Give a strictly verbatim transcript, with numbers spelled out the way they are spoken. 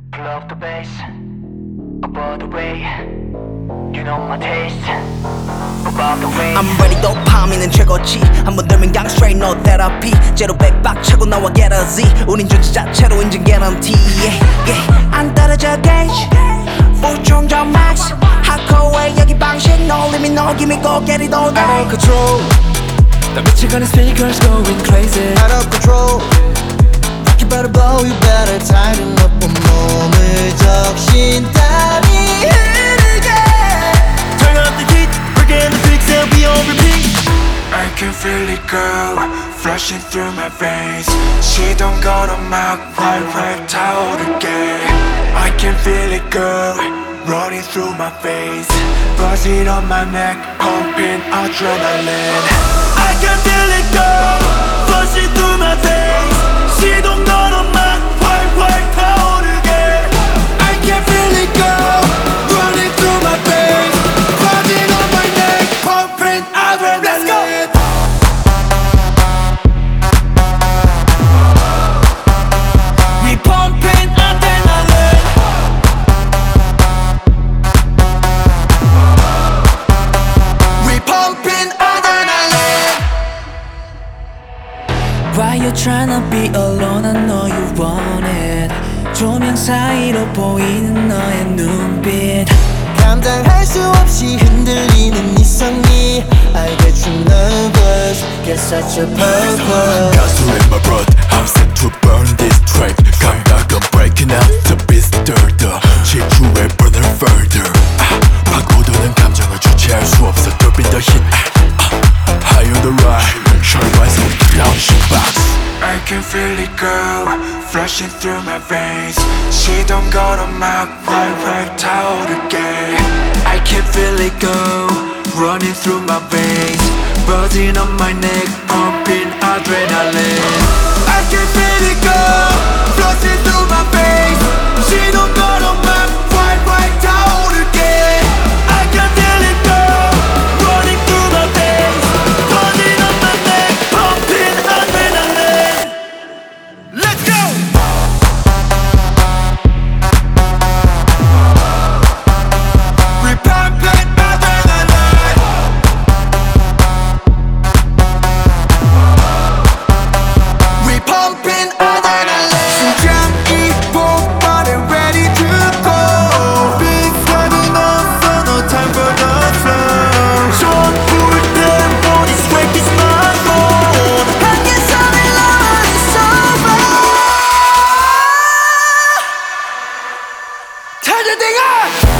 Pull up the bass, above the way. You know my taste, above the way. I'm ready 도파민은 최고치 한번 들면 강 straight no therapy 제로 백박 차고 나와 get a Z 우린 존재 자체로 인증 guarantee yeah, yeah. 안 떨어져 gauge full 충전 max hardcore 여기 방식 no limit no gimme go get it all day Out of control 나 미치가는 speakers going crazy Out of control You better blow, you better tighten up 온몸을 적신 땀이 흐르게 Turn up the heat, breaking the peaks and we on repeat. I can feel it go flashing through my veins She don't go to my white white 타오르게 I can feel it go running through my veins Buzzing on my neck pumping adrenaline I can feel it go, flushing through my veins. She don't go to my white, white 타오르게. I can feel it go running through my veins Buzzing on my neck pumping adrenaline We pumping adrenaline. We pumping adrenaline Why you tryna be alone I know you want it 조명 사이로 보이는 너의 눈빛 감당할 수 없이 흔들리는 네 성미 I get you nervous, get such a purpose 가수 in my blood I'm set to burn this track 감각은 breaking out the beat stirred 지루해 burn it further 아, 파고드는 감정을 주체할 수 없어 Turbine the hit 아, 아, high on the ride 절반성 launching box I can feel it go flashing through my veins She don't go to my white white 타오르게 I can feel it go running through my veins Buzzing on my neck pumping adrenaline I can feel it go flashing through my veins She don't go to my white white 타오르게 I can feel it go, running through my veins. Buzzing on my neck, pumping adrenaline. Let's go. We pumping adrenaline We pumping adrenaline 심장이 폭발해 ready to go Big time 없어 no time for the flow 손불 때 body sweat is my phone. 한계선을 넘어 it's over 찾아대가